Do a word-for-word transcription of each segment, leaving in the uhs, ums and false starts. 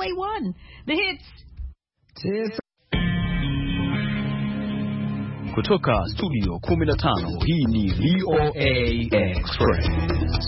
O A one, the hits. Yes. Kutoka studio kumi na tano, hii ni V O A Express.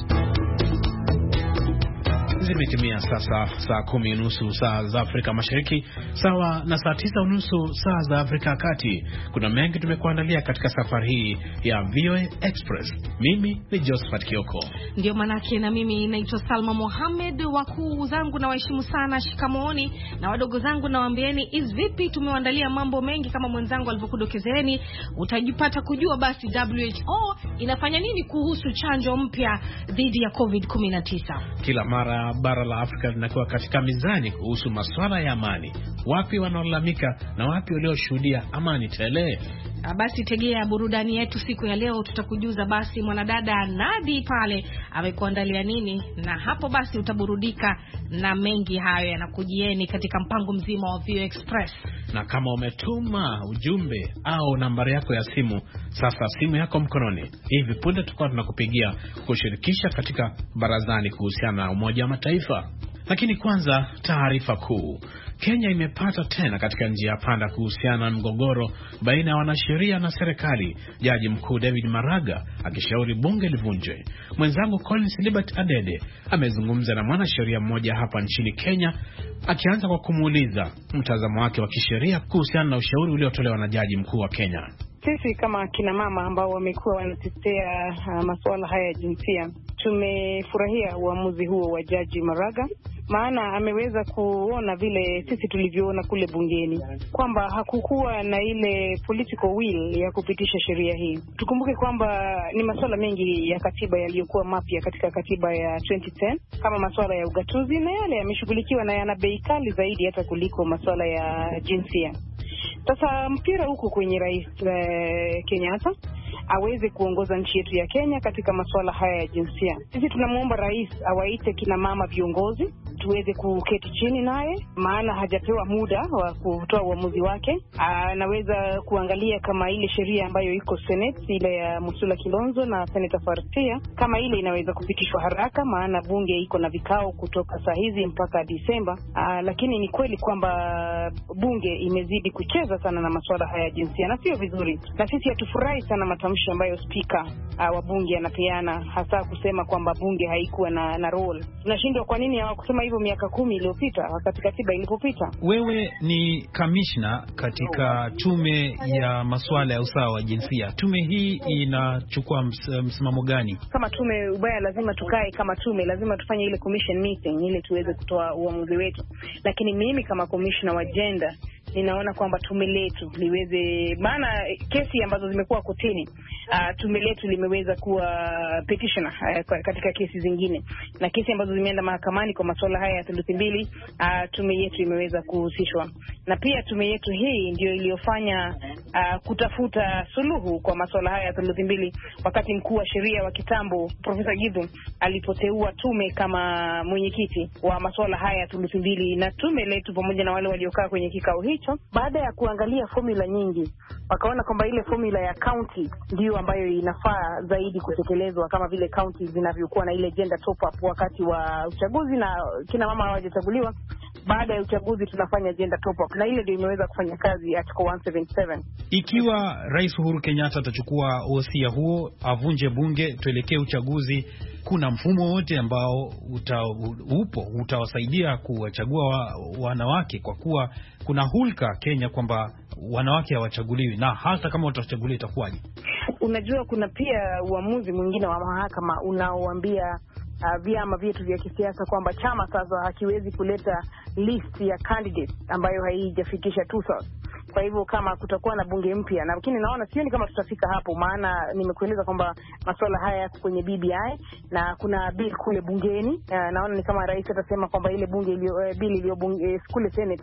Zimetimia sasa saa kumi unusu saa za Afrika Mashariki, sawa na saa tisa unusu saa za Afrika Kati. Kuna mengi tumekuandalia katika safari hii ya V O A Express. Mimi ni Josephat Kioko. Ndio manake na mimi naitwa Salma Mohamed. Wakuu zangu na waheshimu sana, shikamooni, na wadogo zangu na waambieni is vipi. Tumewaandalia mambo mengi kama mwenzangu alivyokudokezeni. Utajipata kujua basi W H O inafanya nini kuhusu chanjo mpya dhidi ya covid kumi na tisa. Kila mara bara la Afrika linakuwa katika mizani kuhusu masuala ya amani. Wapi wanaolalamika na wapi walioshuhudia amani tele? Basi tegea burudani yetu siku ya leo, tutakujuza basi mwanadada Nadi pale amekuandalia nini, na hapo basi utaburudika na mengi hayo yanakujieni katika mpango mzima wa V O A Express. Na kama umetuma ujumbe au nambari yako ya simu, sasa simu yako mkononi, hivi punde tutakuwa tunakupigia kushirikisha katika barazani kuhusiana na Umoja wa Mataifa. Lakini kwanza taarifa kuu. Kenya imepata tena katika njia panda kuhusiana na mgogoro baina ya wanasheria na serikali. Jaji mkuu David Maraga akishauri bunge livunjwe. Mwenzangu Collins Libert Adede amezungumza na mwanasheria mmoja hapa nchini Kenya, akianza kwa kumuuliza mtazamo wake wa kisheria kuhusiana na ushauri uliotolewa na jaji mkuu wa Kenya. Sisi kama kina mama ambao wamekuwa wanatetea uh, masuala haya ya jinsia, tumefurahia uamuzi huo wa Jaji Maraga, maana ameweza kuona vile sisi tulivyoona kule bungeni kwamba hakukuwa na ile political will ya kupitisha sheria hii. Tukumbuke kwamba ni masuala mengi ya katiba yaliyokuwa mapya katika katiba ya twenty ten, kama masuala ya ugatuzi, na yale yameshughulikiwa na yana bei kali zaidi hata kuliko masuala ya jinsia. Sasa mpira huko kwenye Rais uh, Kenyatta aweze kuongoza nchi yetu ya Kenya katika masuala haya ya jinsia. Sisi tunamuomba rais awaite kina mama viongozi, tuweze kuketi chini naye, maana hajapewa muda wa kutoa uamuzi wake. Anaweza kuangalia kama ile sheria ambayo iko Senate, ile ya Musula Kilonzo na Senator Farsia, kama ile inaweza kupitishwa haraka, maana bunge iko na vikao kutoka saa hizi mpaka Disemba. Aa, lakini ni kweli kwamba bunge imezidi kucheza sana na masuala haya ya jinsia, na sio vizuri. Na sisi hatufurahi sana matamshi ambayo spika wa bunge anapeana, hasa kusema kwamba bunge haikuwa na, na role. Tunashindwa kwa nini hawakusema hivyo miaka kumi iliyopita wakati katiba ilipopita. Wewe ni kamishna katika tume ya masuala ya usawa wa jinsia. Tume hii inachukua ms, msimamo gani? Kama tume ubaya lazima tukae kama tume, lazima tufanye ile commission meeting ili tuweze kutoa uamuzi wetu. Lakini mimi kama commissioner wa gender ninaona kwamba tume letu liweze, maana kesi ambazo zimekuwa kotini, uh, tume letu limeweza kuwa petitioner uh, katika kesi zingine, na kesi ambazo zimeenda mahakamani kwa masuala haya ya thuluthi mbili, uh, tume yetu imeweza kuhusishwa. Na pia tume yetu hii ndio iliyofanya uh, kutafuta suluhu kwa masuala haya ya thuluthi mbili wakati mkuu wa sheria wa kitambo Profesa Githu alipoteua tume kama mwenyekiti wa masuala haya ya thuluthi mbili. Na tume letu pamoja na wale waliokaa kwenye kikao hicho, baada ya kuangalia formula nyingi, wakaona kwamba ile formula ya county ndio ambayo inafaa zaidi kutekelezwa, kama vile county zinavyokuwa na ile gender top up wakati wa uchaguzi na kina mama hawajachaguliwa. Baada ya uchaguzi tunafanya gender top up, na ile ndio imeweza kufanya kazi article one seventy-seven. Ikiwa Rais Uhuru Kenyatta atachukua wosia huo, avunje bunge, tuelekee uchaguzi, kuna mfumo wote ambao uta, upo utawasaidia kuwachagua wa, wanawake, kwa kuwa kuna hulka Kenya kwamba wanawake hawachaguliwi, na hata kama watachaguliwa itakuwaje? Unajua kuna pia uamuzi mwingine wa mahakama unaoambia Uh, vyama vyetu vya kisiasa kwamba chama sasa hakiwezi kuleta list ya candidates ambayo haijafikisha two-thirds. Kwa hivyo kama kutakuwa na bunge mpya, na lakini naona sioni kama tutafika hapo, maana nimekueleza kwamba masuala haya yako kwenye B B I na kuna bill kule bungeni. Uh, naona ni kama rais atasema kwamba ile bunge ilio uh, bill iliyo bunge uh, kule Senate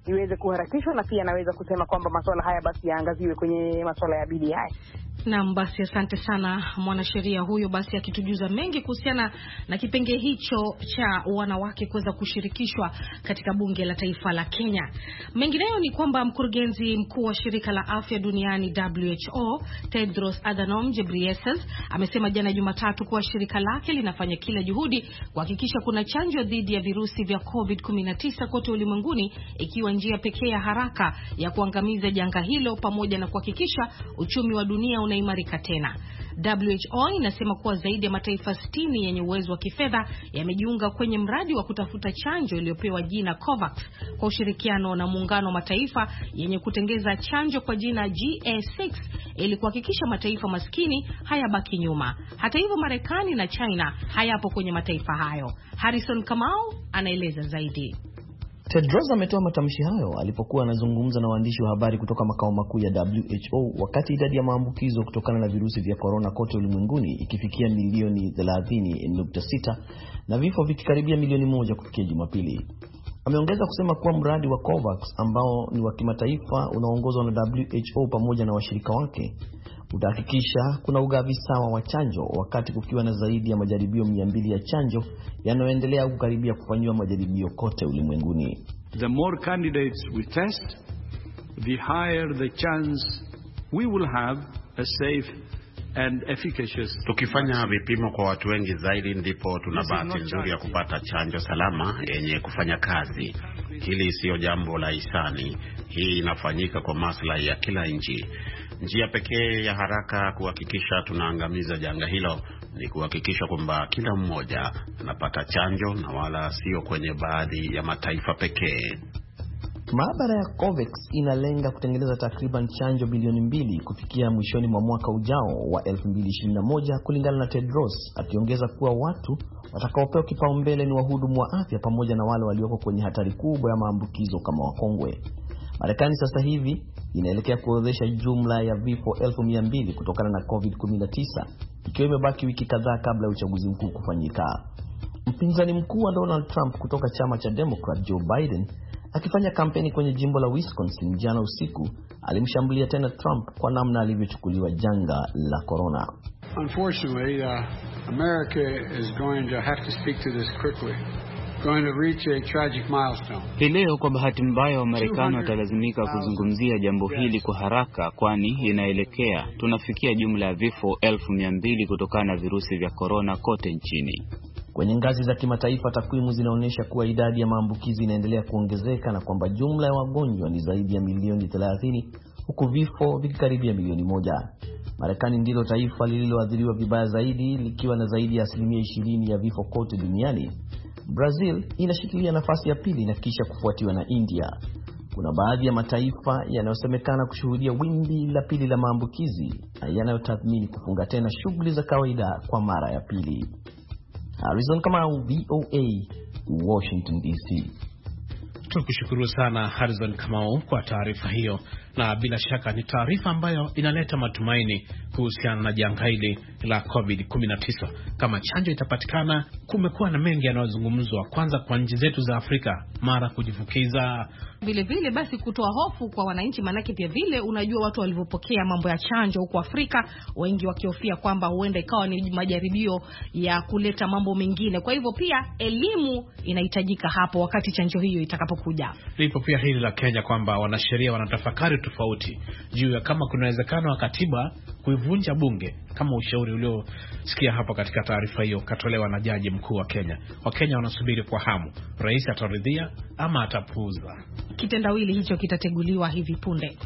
iweze kuharakishwa, na pia naweza kusema kwamba masuala haya basi yaangaziwe kwenye masuala ya B B I. Naam, basi asante sana mwanasheria huyo, basi akitujuza mengi kuhusiana na kipengee hicho cha wanawake kuweza kushirikishwa katika bunge la taifa la Kenya. Mengineyo ni kwamba mkurugenzi mkuu wa shirika la afya duniani W H O Tedros Adhanom Ghebreyesus amesema jana Jumatatu kuwa shirika lake linafanya kila juhudi kuhakikisha kuna chanjo dhidi ya virusi vya COVID kumi na tisa kote ulimwenguni, ikiwa njia pekee ya haraka ya kuangamiza janga hilo pamoja na kuhakikisha uchumi wa dunia unaimarika tena. W H O inasema kuwa zaidi ya mataifa sitini yenye uwezo wa kifedha yamejiunga kwenye mradi wa kutafuta chanjo iliyopewa jina COVAX kwa ushirikiano na muungano wa mataifa yenye kutengeza chanjo kwa jina G A six ili kuhakikisha mataifa maskini hayabaki nyuma. Hata hivyo, Marekani na China hayapo kwenye mataifa hayo. Harrison Kamau anaeleza zaidi. Tedros ametoa matamshi hayo alipokuwa anazungumza na waandishi wa habari kutoka makao makuu ya W H O wakati idadi ya maambukizo kutokana na virusi vya corona kote ulimwenguni ikifikia milioni thelathini nukta sita na vifo vikikaribia milioni moja kufikia Jumapili. Ameongeza kusema kuwa mradi wa COVAX ambao ni wa kimataifa unaoongozwa na W H O pamoja na washirika wake utahakikisha kuna ugavi sawa wa chanjo, wakati kukiwa na zaidi ya majaribio mia mbili ya chanjo yanayoendelea kukaribia kufanywa majaribio kote ulimwenguni. The more candidates we test, the higher the chance we will have a safe and efficacious. Tukifanya vipimo kwa watu wengi zaidi ndipo tuna bahati nzuri ya kupata chanjo salama yenye kufanya kazi. Hili sio jambo la hisani. Hii inafanyika kwa maslahi ya kila nchi. Njia pekee ya haraka kuhakikisha tunaangamiza janga hilo ni kuhakikisha kwamba kila mmoja anapata chanjo na wala sio kwenye baadhi ya mataifa pekee. Maabara ya COVAX inalenga kutengeneza takriban chanjo bilioni mbili kufikia mwishoni mwa mwaka ujao wa elfu mbili ishirini na moja kulingana na Tedros, akiongeza kuwa watu watakaopewa kipaumbele ni wahudumu wa afya pamoja na wale walioko kwenye hatari kubwa ya maambukizo kama wakongwe. Marekani sasa hivi inaelekea kuorodhesha jumla ya vifo elfu mia mbili kutokana na COVID kumi na tisa, ikiwa imebaki wiki kadhaa kabla ya uchaguzi mkuu kufanyika. Mpinzani mkuu wa Donald Trump kutoka chama cha Democrat, Joe Biden, akifanya kampeni kwenye jimbo la Wisconsin jana usiku, alimshambulia tena Trump kwa namna alivyochukuliwa janga la corona. Unfortunately, uh, America is going to have to speak to this quickly. Going to reach a tragic milestone. Hii leo kwa bahati mbaya wa Marekani watalazimika kuzungumzia jambo hili kwa haraka, kwani inaelekea tunafikia jumla ya vifo elfu mia mbili kutokana na virusi vya corona kote nchini. Kwenye ngazi za kimataifa, takwimu zinaonyesha kuwa idadi ya maambukizi inaendelea kuongezeka na kwamba jumla ya wagonjwa ni zaidi ya milioni thelathini huku vifo vikikaribia milioni moja. Marekani ndilo taifa lililoathiriwa vibaya zaidi likiwa na zaidi ya asilimia ishirini ya vifo kote duniani. Brazil inashikilia nafasi ya pili na kisha kufuatiwa na India. Kuna baadhi ya mataifa yanayosemekana kushuhudia wimbi la pili la maambukizi yanayotathmini kufunga tena shughuli za kawaida kwa mara ya pili. Harrison Kamau, V O A, Washington D C. Tukushukuru sana Harrison Kamau kwa taarifa hiyo, na bila shaka ni taarifa ambayo inaleta matumaini kuhusiana na janga hili la COVID kumi na tisa. Kama chanjo itapatikana, kumekuwa na mengi yanayozungumzwa, kwanza kwa nchi zetu za Afrika mara kujifukiza, vile vile basi kutoa hofu kwa wananchi, manake pia vile unajua watu walivyopokea mambo ya chanjo huko Afrika, wengi wakihofia kwamba huenda ikawa ni majaribio ya kuleta mambo mengine. Kwa hivyo pia elimu inahitajika hapo wakati chanjo hiyo itakapokuja. Lipo pia hili la Kenya kwamba wanasheria wanatafakari tofauti juu ya kama kuna uwezekano wa katiba kuivunja bunge, kama ushauri uliosikia hapa katika taarifa hiyo katolewa na jaji mkuu wa Kenya. Wakenya wanasubiri kwa hamu, rais ataridhia ama atapuuza. Kitendawili hicho kitateguliwa hivi punde.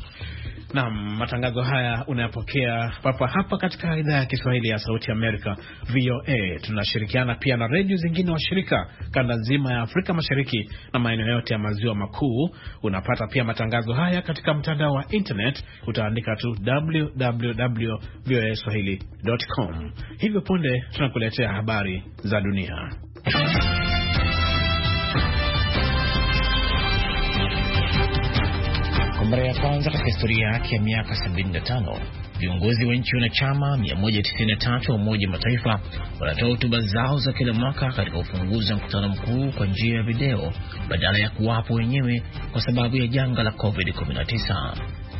Na matangazo haya unayapokea papa hapa katika idhaa ya Kiswahili ya Sauti Amerika V O A. Tunashirikiana pia na redio zingine washirika kanda nzima ya Afrika Mashariki na maeneo yote ya maziwa makuu. Unapata pia matangazo haya katika mtandao wa internet, utaandika tu w w w dot v o a swahili dot com. Hivyo punde tunakuletea habari za dunia. Korea kwanza katika historia yake ya miaka sabini na tano, viongozi wa nchi wanachama mia moja tisini na tatu wa Umoja wa Mataifa wanatoa hotuba zao za kila mwaka katika ufunguzi wa mkutano mkuu kwa njia ya video badala ya kuwapo wenyewe kwa sababu ya janga la covid kumi na tisa.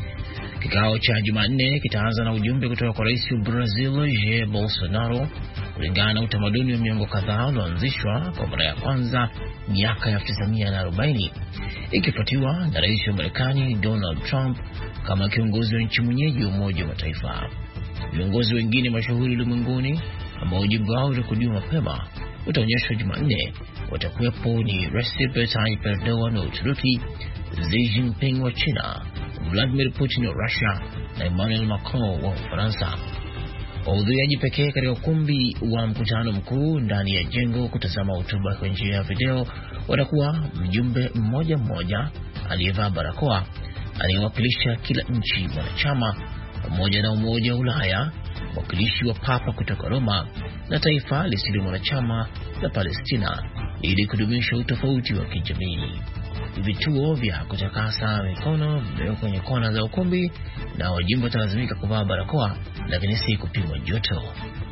Kikao cha Jumanne kitaanza na ujumbe kutoka kwa Rais wa Brazil Jair Bolsonaro, kulingana na utamaduni wa miongo kadhaa ulioanzishwa kwa mara ya kwanza miaka ya elfu tisa mia arobaini, ikifuatiwa na Rais wa Marekani Donald Trump kama kiongozi wa nchi mwenyeji wa Umoja wa Mataifa. Viongozi wengine mashuhuri ulimwenguni ambao ujumbe wao urekodiwa mapema utaonyeshwa Jumanne watakuwepo ni Recep Tayyip Erdogan wa Uturuki, Xi Jinping wa China, Vladimir Putin wa Russia na Emmanuel Macron wa Ufaransa. Wahudhuriaji pekee katika ukumbi wa mkutano mkuu ndani ya jengo kutazama hotuba kwa njia ya video watakuwa mjumbe mmoja mmoja aliyevaa barakoa anayewakilisha kila nchi wanachama, pamoja na Umoja wa Ulaya, mwakilishi wa Papa kutoka Roma na taifa lisilo mwanachama la Palestina, ili kudumisha utofauti wa kijamii. Vituo vya kutakasa mikono vimewekwa kwenye kona za ukumbi na wajumbe watalazimika kuvaa barakoa, lakini si kupimwa joto.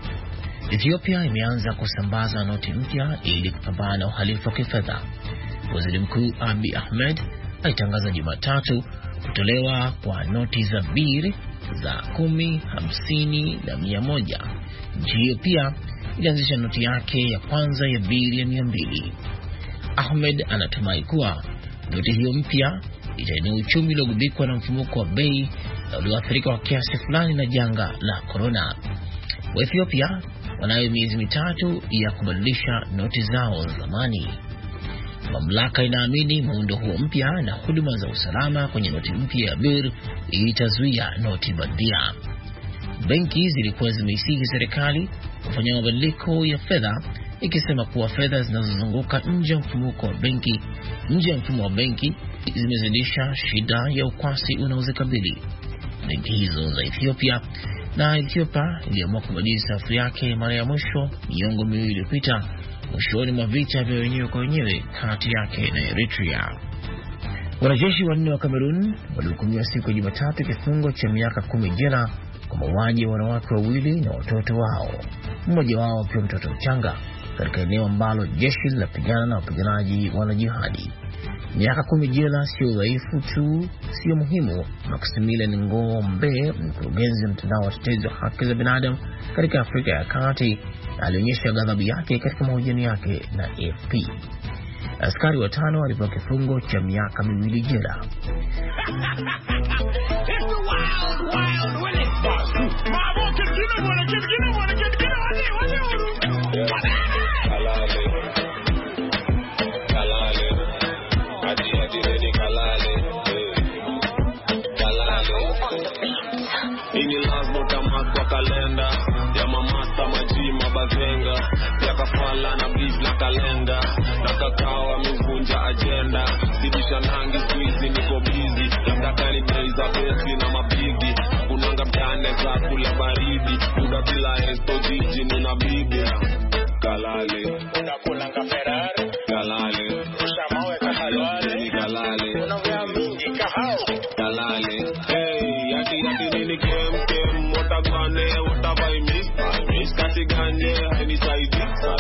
Ethiopia imeanza kusambaza noti mpya ili kupambana na uhalifu wa kifedha. Waziri Mkuu Abiy Ahmed alitangaza Jumatatu kutolewa kwa noti za bir za kumi, hamsini na mia moja. Nchi hiyo pia ilianzisha noti yake ya kwanza ya bir ya mia mbili. Ahmed anatumai kuwa noti hiyo mpya itainua uchumi uliogubikwa na mfumuko wa bei na ulioathirika kwa kiasi fulani na janga la corona. Wa Ethiopia wanayo miezi mitatu ya kubadilisha noti zao za zamani. Mamlaka inaamini muundo huo mpya na huduma za usalama kwenye noti mpya ya bir itazuia noti bandia. Benki zilikuwa zimeisihi serikali kufanya mabadiliko ya fedha, ikisema kuwa fedha zinazozunguka nje ya mfumuko wa benki nje ya mfumo wa benki zimezidisha shida ya ukwasi unaozikabili benki hizo za Ethiopia. Na Ethiopia iliamua kubadili sarafu yake mara ya mwisho miongo miwili iliyopita, mwishoni mwa vita vya wenyewe kwa wenyewe kati yake na Eritrea. Wanajeshi wanne wa Cameroon walihukumiwa siku ya Jumatatu kifungo cha miaka kumi jela kwa mauaji ya wanawake wawili na watoto wao, mmoja wao akiwa mtoto mchanga, katika eneo ambalo jeshi linapigana na wapiganaji wanajihadi. Miaka kumi jela sio udhaifu tu, sio muhimu. Maximilian Ngombe, mkurugenzi wa mtandao wa tetezi wa haki za binadamu katika Afrika ya Kati, alionyesha ghadhabu yake katika mahojiano yake na A F P. Askari watano walipewa kifungo cha miaka miwili jela. Kalenda ya mamasta majima bazenga ya kafala na beef na kalenda na kakao amevunja agenda sibisha nangi squeeze niko busy nataka ni days za pesi na mabigi kunanga mtane za kula baridi kuda bila esto jiji nina bibi kalale unakulanga Ferrari kalale ushamawe kahalwale kalale unaongea mingi kahao kalale hey yati yati nini kem kem watagwane watabai miss miss katiganye hani saidi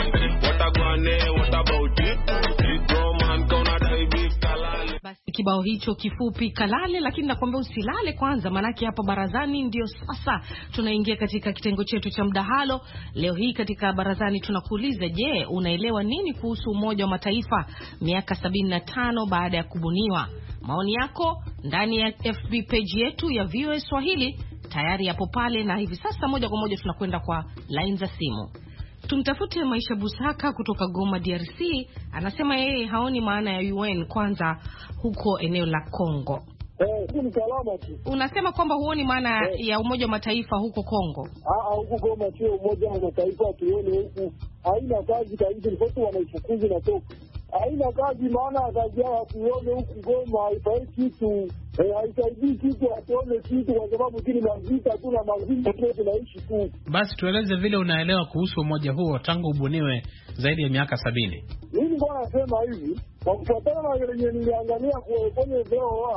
watagwane what about it it roman kona dai beef kalale. Basi kibao hicho kifupi kalale, lakini nakwambia usilale kwanza, manake hapa barazani ndio sasa tunaingia katika kitengo chetu cha mdahalo. Leo hii katika barazani tunakuuliza, je, unaelewa nini kuhusu Umoja wa Mataifa miaka sabini na tano baada ya kubuniwa? Maoni yako ndani ya F B page yetu ya V O A Swahili tayari hapo pale, na hivi sasa moja kwa moja tunakwenda kwa line za simu. Tumtafute Maisha Busaka kutoka Goma D R C, anasema yeye haoni maana ya U N kwanza huko eneo la Kongo. Eh, ni salama tu. Unasema kwamba huoni maana eh, ya Umoja wa Mataifa huko Kongo? Ah, huko Goma sio Umoja wa Mataifa, tuone huku haina kazi kabisa, watu wanaifukuza na toka. Haina kazi, maana kazi yao tuone huku Goma haifai kitu, eh, haisaidii kitu, atuone kitu kwa sababu kile mazita tu na mazita tu tunaishi tu. Basi tueleze vile unaelewa kuhusu umoja huo tangu ubuniwe zaidi ya miaka sabini. Mimi bwana nasema hivi, kwa kufuatana na yenye niliangalia kwenye V O A,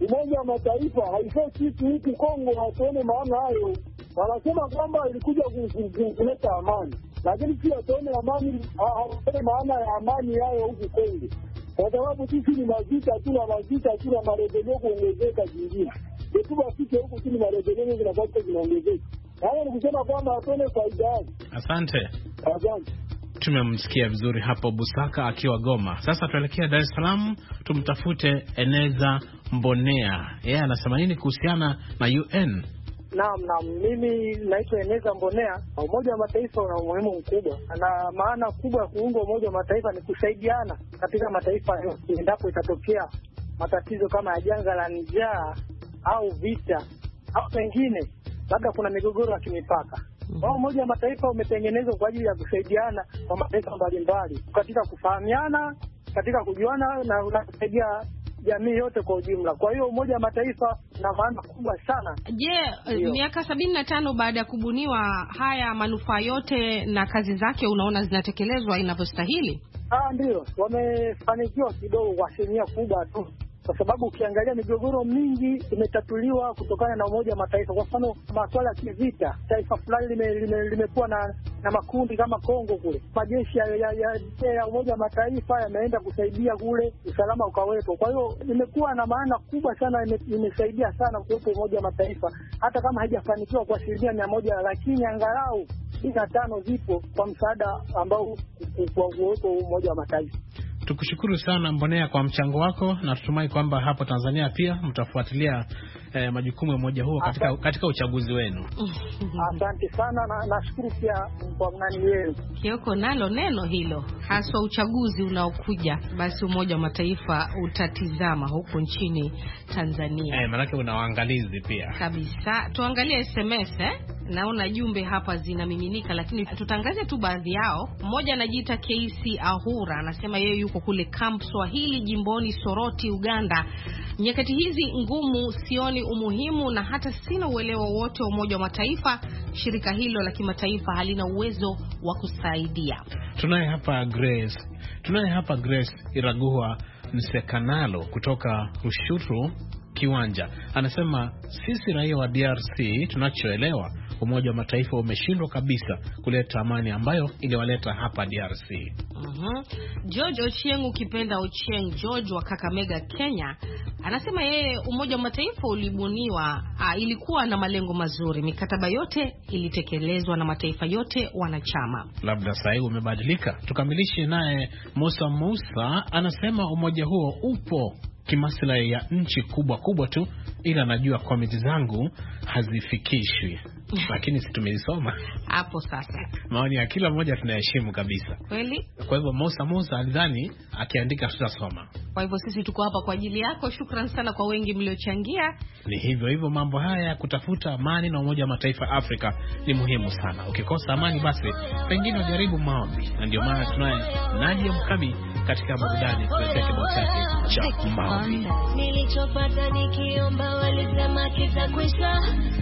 Umoja wa Mataifa haifai kitu huku Kongo, hatuone maana hayo. Wanasema kwamba ilikuja kuleta amani, lakini pia tuone amani, hatuone maana ya amani hayo huku Kongo, kwa sababu sisi ni mazita tu na mazita tu na marejeleo kuongezeka jingine. Yetu bafike huku tu ni marejeleo zinapata zinaongezeka. Hayo ni kusema kwamba hatuone faida yake. Asante. Asante. Tumemsikia vizuri hapo Busaka akiwa Goma. Sasa tuelekea Dar es Salaam tumtafute Eneza Mbonea. Yeye anasema nini kuhusiana na U N? Naam, naam, mimi naitwa Eneza Mbonea. Umoja wa Mataifa una umuhimu mkubwa, na maana kubwa ya kuunga Umoja wa Mataifa ni kusaidiana katika mataifa yote endapo itatokea matatizo kama ya janga la njaa au vita au pengine labda kuna migogoro ya kimipaka. Kwa Umoja wa Mataifa umetengenezwa kwa ajili ya kusaidiana kwa mataifa mbalimbali katika kufahamiana, katika kujuana na unasaidia jamii yote kwa ujumla. Kwa hiyo Umoja wa Mataifa una maana kubwa sana. Je, yeah, miaka sabini na tano baada ya kubuniwa, haya manufaa yote na kazi zake unaona zinatekelezwa inavyostahili? Ah, ndio. Wamefanikiwa kidogo kwa asilimia kubwa tu. Kwa sababu ukiangalia migogoro mingi imetatuliwa kutokana na Umoja wa Mataifa. Kwa mfano, masuala ya kivita, taifa fulani limekuwa lime, lime na na makundi kama Kongo kule. Majeshi ya, ya, ya, ya Umoja wa Mataifa yameenda kusaidia kule, usalama ukawepo. Kwa hiyo imekuwa na maana kubwa sana, imesaidia sana kuwepo Umoja wa Mataifa. Hata kama haijafanikiwa kwa asilimia mia moja, lakini angalau ina tano zipo kwa msaada ambao kwa uwepo Umoja wa Mataifa. Tukushukuru sana Mbonea kwa mchango wako, na tutumai kwamba hapo Tanzania pia mtafuatilia eh, majukumu ya umoja huo katika katika uchaguzi wenu. Asante sana, na nashukuru pia kwa mnani wenu. Kioko nalo neno hilo, haswa uchaguzi unaokuja, basi Umoja wa Mataifa utatizama huko nchini Tanzania. Eh, maana una waangalizi pia. Kabisa. Tuangalie S M S eh. Naona jumbe hapa zinamiminika, lakini tutangaze tu baadhi yao. Mmoja anajiita K C Ahura, anasema yeye yuko kule Camp Swahili jimboni Soroti, Uganda. Nyakati hizi ngumu sioni umuhimu na hata sina uelewa wote wa Umoja wa Mataifa. Shirika hilo la kimataifa halina uwezo wa kusaidia. Tunaye hapa Grace. Tunaye hapa Grace Iraguha Nsekanalo kutoka Rushuru Kiwanja. Anasema sisi raia wa D R C tunachoelewa, Umoja wa Mataifa umeshindwa kabisa kuleta amani ambayo iliwaleta hapa D R C. Mhm. George Ochieng, ukipenda Ochieng George wa Kakamega, Kenya, anasema yeye Umoja wa Mataifa ulibuniwa, a, ilikuwa na malengo mazuri. Mikataba yote ilitekelezwa na mataifa yote wanachama. Labda sasa hivi umebadilika. Tukamilishe naye Musa Musa, anasema umoja huo upo kimaslahi ya nchi kubwa kubwa tu, ila najua komiti zangu hazifikishwi. Lakini si tumeisoma hapo sasa. Maoni ya kila mmoja tunaheshimu kabisa. Kweli? Kwa hivyo Musa Musa alidhani akiandika tutasoma. Kwa hivyo sisi tuko hapa kwa ajili yako. Shukrani sana kwa wengi mliochangia. Ni hivyo hivyo, mambo haya ya kutafuta amani na Umoja wa Mataifa Afrika ni muhimu sana. Ukikosa amani basi pengine ujaribu maombi. Na ndio maana tunaye Nadia Mkami katika burudani kuletea kibao chake cha maombi. Nilichopata nikiomba walisema kitakwisha,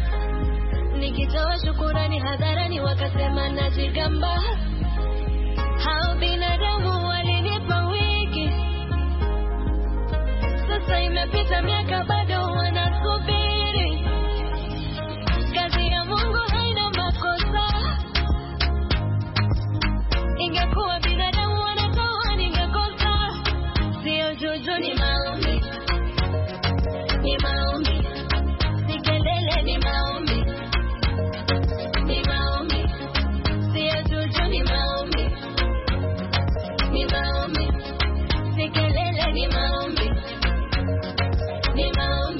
nikitoa shukurani hadharani wakasema najigamba. Hao binadamu walinipa wiki, sasa imepita miaka bado wanasubiri. Kazi ya Mungu haina makosa, ingekuwa binadamu wanatoa ningekosa. Sio juju, ni maombi, ni maombi, si kelele, ni maombi. Ni maombi, ni maombi,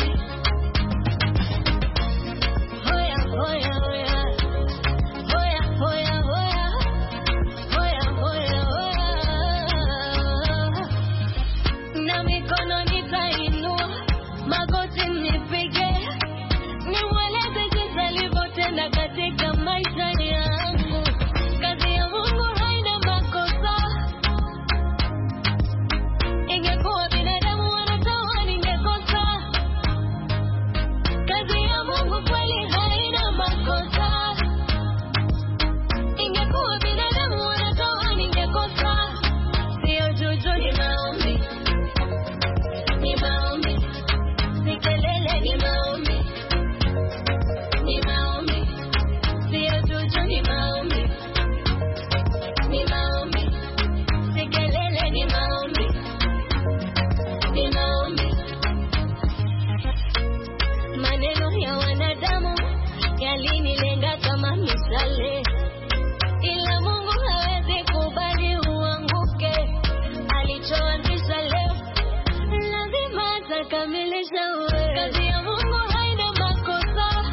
umekamilisha wewe. Kazi ya Mungu haina makosa.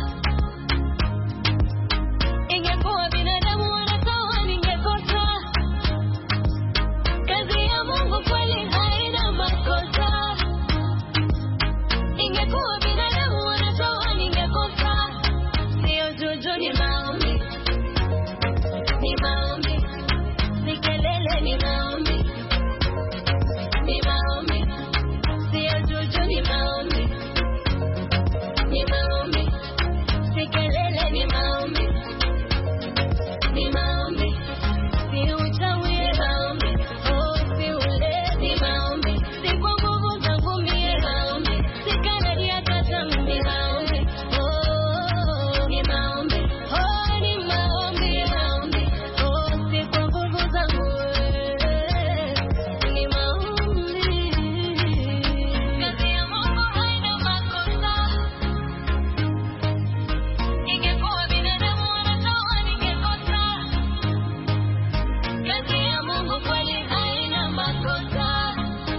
Ingekuwa binadamu wanatoa ningekosa. Kazi ya Mungu kweli haina makosa. Ingekuwa binadamu wanatoa ningekosa. Sio juju ni maombi. Ni maombi. Ni kelele ni maombi. Ni maombi. Sio juju ni maombi. Ni maombi. Si kelele ni maombi. Ni maombi. Si uchawi ni maombi. Oh, si ule ni maombi. Si kwa nguvu zangu mie maombi. Si kanadi ya katamu ni maombi. Oh, ni maombi. Oh, ni maombi, maombi. Oh, si kwa nguvu zangu ni maombi. Kazi ya Mungu haina makosa. Ingekuwa binadamu wanatoa ningekosa. Kazi ya Mungu kweli haina makosa.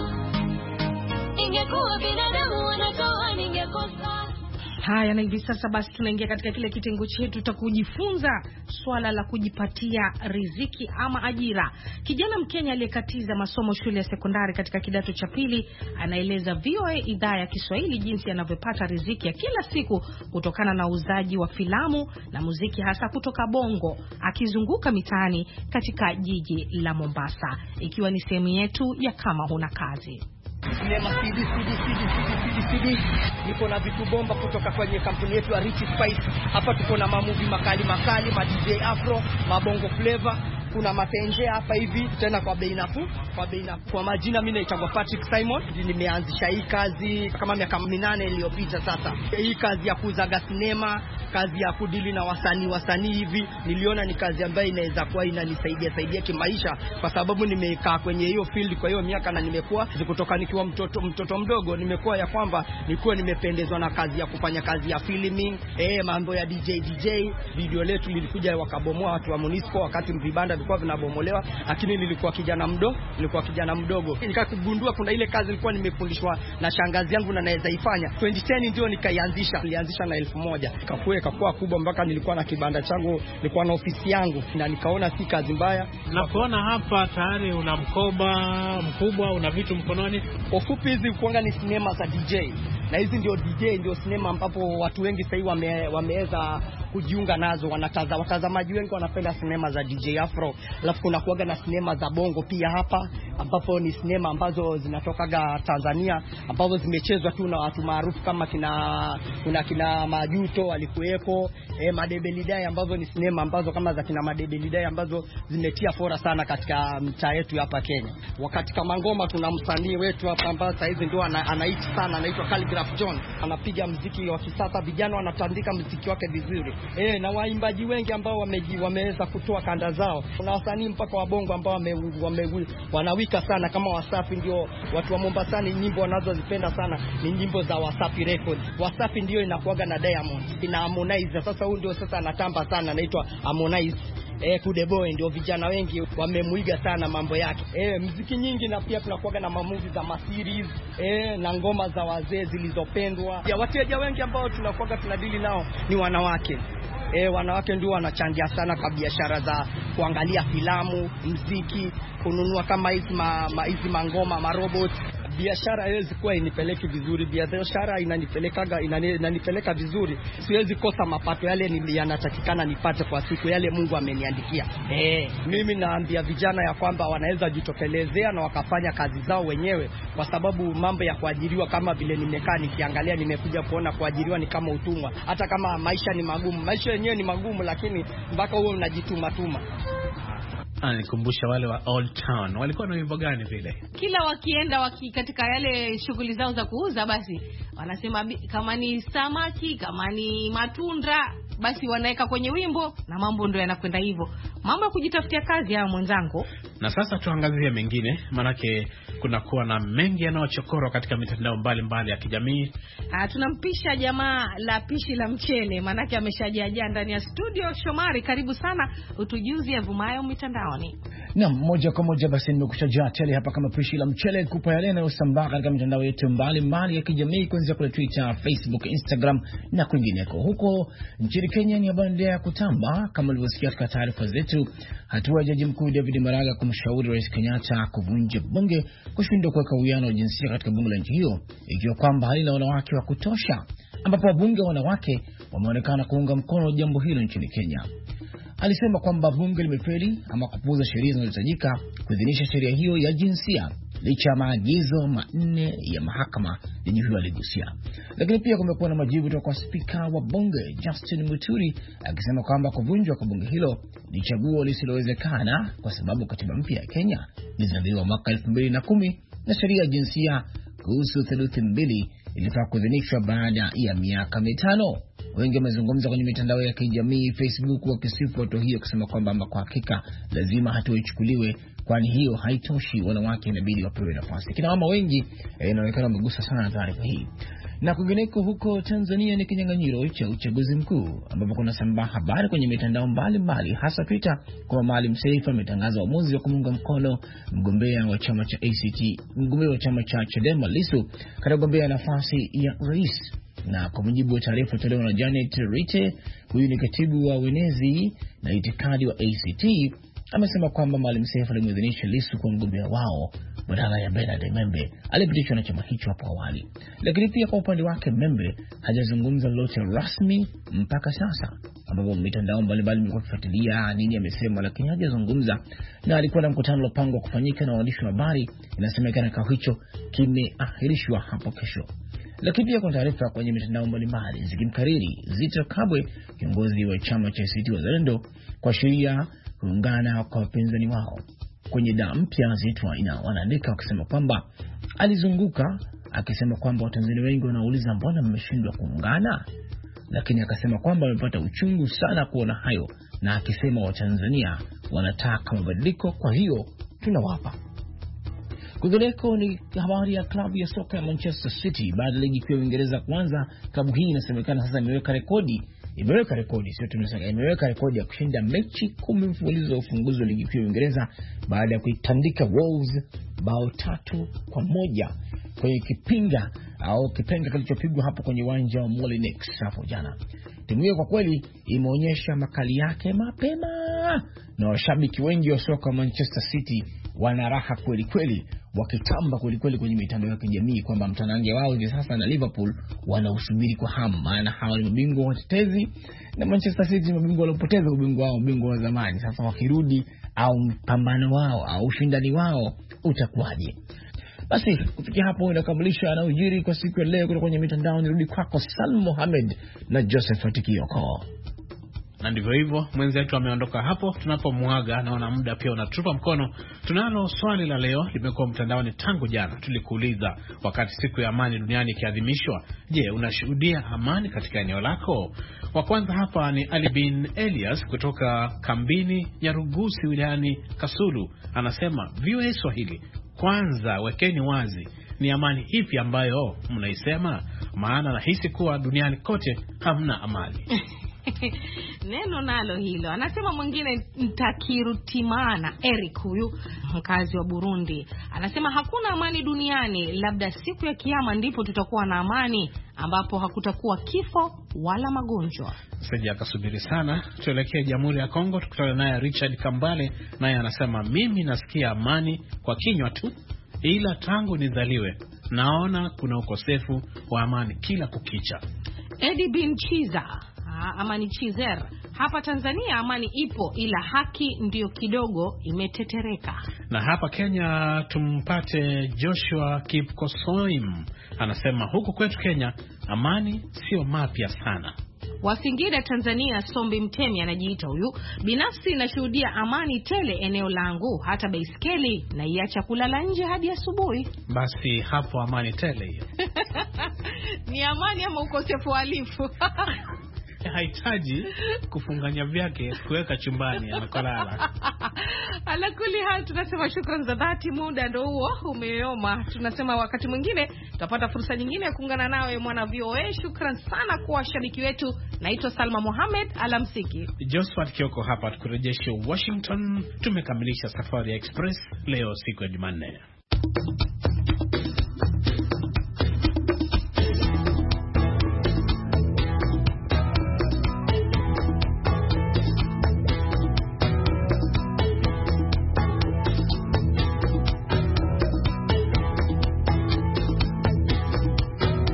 Ingekuwa binadamu wanatoa ningekosa. Haya, na hivi sasa basi tunaingia katika kile kitengo chetu cha kujifunza swala la kujipatia riziki ama ajira. Kijana Mkenya aliyekatiza masomo shule ya sekondari katika kidato cha pili anaeleza V O A idhaa ya Kiswahili jinsi anavyopata riziki ya kila siku kutokana na uzaji wa filamu na muziki hasa kutoka Bongo, akizunguka mitaani katika jiji la Mombasa, ikiwa ni sehemu yetu ya kama huna kazi. Sinema C D C D C D C D C D. Niko na vitu bomba kutoka kwenye kampuni yetu ya Rich Spice. Hapa tuko na mamuvi makali makali, ma D J Afro, mabongo flavor, kuna matenje hapa hivi tena kwa bei nafuu, kwa bei nafuu. Kwa majina mimi naitwa Patrick Simon. Nimeanzisha hii kazi kama miaka minane iliyopita sasa. Hii kazi ya kuuza sinema, kazi ya kudili na wasanii wasanii hivi, niliona ni kazi ambayo inaweza kuwa inanisaidia saidia kimaisha, kwa sababu nimekaa kwenye hiyo field kwa hiyo miaka na nimekuwa kutoka nikiwa mtoto mtoto mdogo, nimekuwa ya kwamba nilikuwa nimependezwa na kazi ya kufanya kazi ya filming, eh mambo ya D J D J. Video letu lilikuja wakabomoa watu wa Munisco wakati vibanda vilikuwa vinabomolewa, lakini nilikuwa kijana mdogo, nilikuwa kijana mdogo. Nikakugundua kuna ile kazi nilikuwa nimefundishwa na shangazi yangu na naweza ifanya. twenty ten ndio nikaianzisha. Nilianzisha na elfu moja. Ikakua ikakua kubwa mpaka nilikuwa na kibanda changu, nilikuwa na ofisi yangu na nikaona si kazi mbaya. Na kuona hapa tayari una mkoba mkubwa, una vitu mkononi. Ufupi hizi kuanga ni sinema za D J. Na hizi ndio D J, ndio sinema ambapo watu wengi sasa wame, wameweza kujiunga nazo. Wanataza watazamaji wengi wanapenda sinema za D J Afro. Alafu kuna kuaga na sinema za Bongo pia hapa, ambapo ni sinema ambazo zinatokaga Tanzania, ambazo zimechezwa tu na watu maarufu kama kina kuna kina Majuto walikuwepo, eh Madebelidai, ambazo ni sinema ambazo kama za kina Madebelidai ambazo zimetia fora sana katika mtaa yetu hapa Kenya. Wakati kama ngoma tuna msanii wetu hapa ambaye sasa hivi ndio anaiti sana, anaitwa Khaligraph John. Anapiga muziki wa kisasa, vijana wanatandika muziki wake vizuri. Eh na waimbaji wengi ambao wameji wameweza kutoa kanda zao. Kuna wasanii mpaka wa Bongo ambao wame, wame wanawika sana kama Wasafi. Ndio watu wa Mombasa ni nyimbo wanazozipenda sana ni nyimbo za Wasafi Records. Wasafi ndio inakuaga na Diamond, ina Harmonize. Sasa huyu ndio sasa anatamba sana, anaitwa Harmonize. Eh Kude Boy ndio vijana wengi wamemuiga sana mambo yake. Eh muziki nyingi, na pia tunakuaga na mamuvi za ma-series, eh na ngoma za wazee zilizopendwa. Ya wateja wengi ambao tunakuaga tunadili nao ni wanawake. Eh wanawake ndio wanachangia sana kwa biashara za kuangalia filamu, muziki, kununua kama hizi ma hizi mangoma, ma robot. Biashara haiwezi kuwa inipeleki vizuri. Biashara inanipelekaga inanipeleka vizuri. Siwezi kosa mapato yale ni yanatakikana nipate kwa siku, yale Mungu ameniandikia. Eh, mimi naambia vijana ya kwamba wanaweza jitokelezea na wakafanya kazi zao wenyewe, kwa sababu mambo ya kuajiriwa kama vile nimekaa nikiangalia, nimekuja kuona kuajiriwa ni kama utumwa. Hata kama maisha ni magumu, maisha yenyewe ni magumu, lakini mpaka wewe unajituma tuma. Anikumbusha wale wa Old Town. Walikuwa na wimbo gani vile? Kila wakienda waki katika yale shughuli zao za kuuza, basi wanasema kama ni samaki, kama ni matunda, basi wanaweka kwenye wimbo na mambo ndio yanakwenda hivyo. Mambo ya kujitafutia kazi hao mwenzangu. Na sasa tuangazie mengine, manake kunakuwa na mengi yanayochokorwa katika mitandao mbalimbali ya kijamii. Ah, tunampisha jamaa la pishi la mchele, manake ameshajajaa ndani ya studio. Shomari, karibu sana, utujuzi yavumayo mitandaoni. Naam, moja kwa moja basi nimekushajaa tele hapa kama pishi la mchele kupa yale yanayosambaa katika mitandao yetu mbalimbali ya kijamii, kuanzia kule Twitter, Facebook, Instagram na kwingineko. Huko nchini Kenya ni habari ya kutamba kama ulivyosikia katika taarifa zetu. Hatua ya Jaji Mkuu David Maraga kumshauri Rais Kenyatta kuvunja bunge kushindwa kuweka uwiano wa jinsia katika bunge la nchi hiyo, ikiwa kwamba halina wanawake wa kutosha, ambapo wabunge wanawake wameonekana kuunga mkono jambo hilo nchini Kenya. Alisema kwamba bunge limefeli ama kupuuza sheria zinazohitajika kuidhinisha sheria hiyo ya jinsia, licha ya maagizo manne ya mahakama yenye hiyo aligusia. Lakini pia kumekuwa na majibu kutoka kwa spika wa bunge Justin Muturi akisema kwamba kuvunjwa kwa bunge hilo ni chaguo lisilowezekana kwa sababu katiba mpya ya Kenya ilizaliwa mwaka elfu mbili na kumi na sheria ya jinsia kuhusu theluthi mbili ilifaa kuidhinishwa baada ya miaka mitano. Wengi wamezungumza kwenye mitandao ya kijamii, Facebook, wakisifu hatua hiyo kusema kwamba kwa hakika lazima hatua ichukuliwe, kwani hiyo haitoshi, wanawake inabidi wapewe nafasi. Kina mama wengi inaonekana eh, wamegusa sana na taarifa hii. Na kwingineko huko Tanzania ni kinyang'anyiro cha uchaguzi mkuu, ambapo kuna sambaa habari kwenye mitandao mbalimbali, hasa Twitter, kwa Maalim Seif ametangaza uamuzi wa kumunga mkono mgombea wa chama cha A C T, mgombea wa chama cha Chadema Lissu katika kugombea nafasi ya rais. Na kwa mujibu wa taarifa tolewa na Janet Rite, huyu ni katibu wa wenezi na itikadi wa A C T, amesema kwamba Maalim Seif alimwidhinisha Lissu kwa mgombea wao badala ya Bernard Membe aliyepitishwa na chama hicho hapo awali. Lakini pia kwa upande wake Membe hajazungumza lolote rasmi mpaka sasa, ambapo mitandao mbalimbali imekuwa kufuatilia nini amesema, lakini hajazungumza. Na alikuwa na mkutano uliopangwa kufanyika na waandishi wa habari, inasemekana kikao hicho kimeahirishwa hapo kesho. Lakini pia kuna taarifa kwenye mitandao mbalimbali zikimkariri Zitto Kabwe, kiongozi wa chama cha A C T Wazalendo, kwa sheria kuungana kwa wapinzani wao. Kwenye daa mpya Zitto ina wanaandika wakisema kwamba alizunguka akisema kwamba Watanzania wengi wanauliza mbona mmeshindwa kuungana, lakini akasema kwamba wamepata uchungu sana kuona hayo, na akisema Watanzania wanataka mabadiliko, kwa hiyo tunawapa. Kwingineko ni habari ya klabu ya soka ya Manchester City. Baada ya ligi kuu ya Uingereza kuanza, klabu hii inasemekana sasa imeweka rekodi, imeweka rekodi sio tumesema, imeweka rekodi ya kushinda mechi kumi mfululizo za ufunguzi wa ligi kuu ya Uingereza baada ya kuitandika Wolves bao tatu kwa moja kwenye kipinga au kipenga kilichopigwa hapo kwenye uwanja wa Molineux hapo jana. Timu hiyo kwa kweli imeonyesha makali yake mapema, na washabiki wengi wa soka Manchester City wana raha kweli kweli, wakitamba kweli kweli kwenye mitandao ya kijamii kwamba mtanange wao hivi sasa na Liverpool wanausubiri kwa hamu, maana hawa ni mabingwa watetezi na Manchester City mabingwa waliopoteza ubingwa wao, ubingwa wa zamani. Sasa wakirudi, au mpambano wao au ushindani wao utakuwaje? Basi kufikia hapo inakamilisha yanayojiri kwa siku ya leo kutoka kwenye mitandao. Nirudi kwako Salma Mohamed na Joseph Kioko. Na ndivyo hivyo mwenzetu ameondoka hapo, tunapomwaga naona muda pia unatupa mkono. Tunalo swali la leo, limekuwa mtandaoni tangu jana. Tulikuuliza, wakati siku ya amani duniani ikiadhimishwa, je, unashuhudia amani katika eneo lako? Wa kwanza hapa ni Ali bin Elias kutoka kambini Nyarugusi wilayani Kasulu. Anasema, V O A Swahili, kwanza wekeni wazi ni amani ipi ambayo mnaisema, maana nahisi kuwa duniani kote hamna amani. Neno nalo hilo. Anasema mwingine Ntakirutimana Eric, huyu mkazi wa Burundi, anasema hakuna amani duniani, labda siku ya kiyama ndipo tutakuwa na amani, ambapo hakutakuwa kifo wala magonjwa. Sija akasubiri sana, tuelekee Jamhuri ya Kongo tukutane naye Richard Kambale, naye anasema, mimi nasikia amani kwa kinywa tu, ila tangu nizaliwe naona kuna ukosefu wa amani kila kukicha. Eddie bin Chiza amani Chizer, hapa Tanzania amani ipo, ila haki ndiyo kidogo imetetereka. Na hapa Kenya tumpate Joshua Kipkosoim, anasema huku kwetu Kenya amani sio mapya sana. Wasingida Tanzania Sombi Mtemi anajiita huyu, binafsi nashuhudia amani tele eneo langu, hata baiskeli na iacha kulala nje hadi asubuhi. Basi hapo amani tele hiyo. Ni amani ama ukosefu wa alifu? hahitaji kufunganya vyake kuweka chumbani anakolala. Alakuli hal, tunasema shukrani za dhati. Muda ndio huo umeyoma. Tunasema wakati mwingine tutapata fursa nyingine ya kuungana nawe mwana V O A. Shukrani sana kwa washabiki wetu. Naitwa Salma Mohamed, alamsiki. Josephat Kioko hapa tukurejeshe Washington. Tumekamilisha safari ya Express leo siku ya Jumanne.